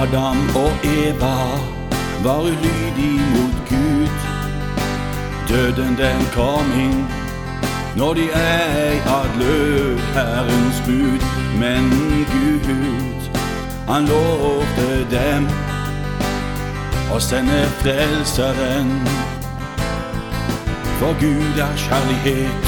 Adam og Eva var ulydig mot Gud. Døden den kom inn når de ei adlød Herrens bud. Men Gud, han lovte dem å sende frelseren, for Gud er kjærlighet.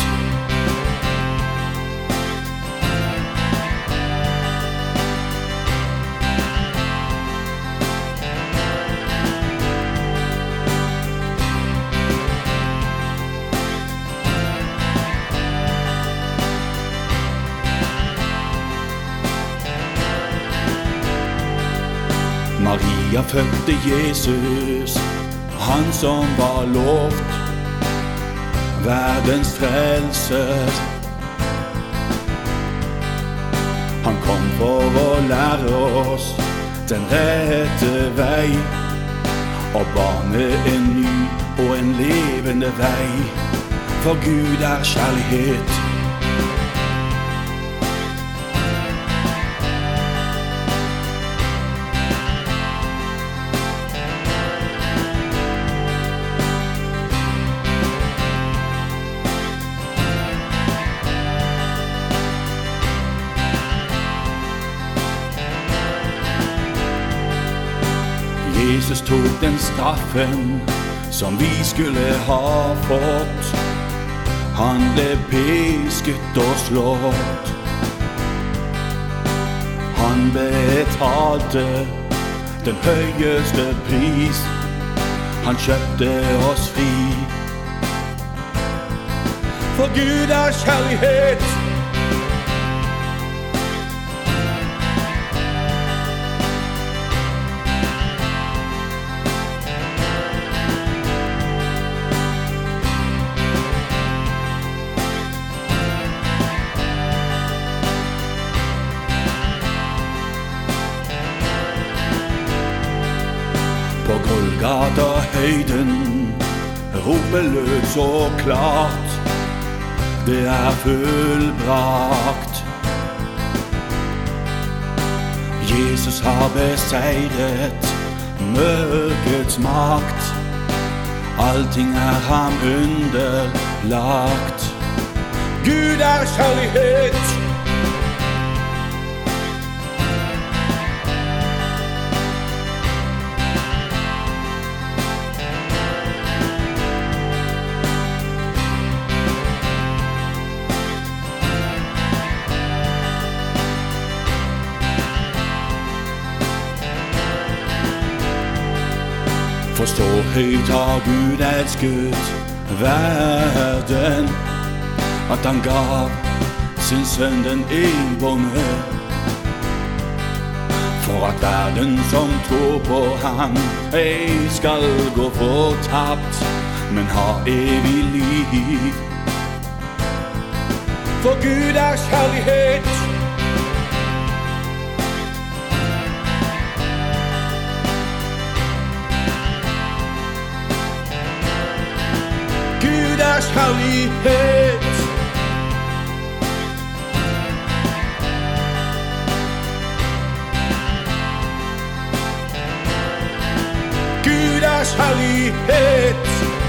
Maria fødte Jesus, han som var lovt, verdens frelser. Han kom for å lære oss den rette vei, og bane en ny og en levende vei, for Gud er kjærlighet. Jesus tok den straffen som vi skulle ha fått. Han ble pisket og slått. Han betalte den høyeste pris. Han kjøpte oss fri. For Gud er kjærlighet. På Golgata-høyden ropet lød så klart: det er fullbrakt. Jesus har beseiret mørkets makt. Allting er ham underlagt. Gud er kjærlighet. For så høyt har Gud elsket verden, at han gav sin sønn den enbårne, for at verden som tror på ham ei skal gå fortapt, men ha evig liv. For Gud er kjærlighet. Gud er kjærlighet. Gud er kjærlighet.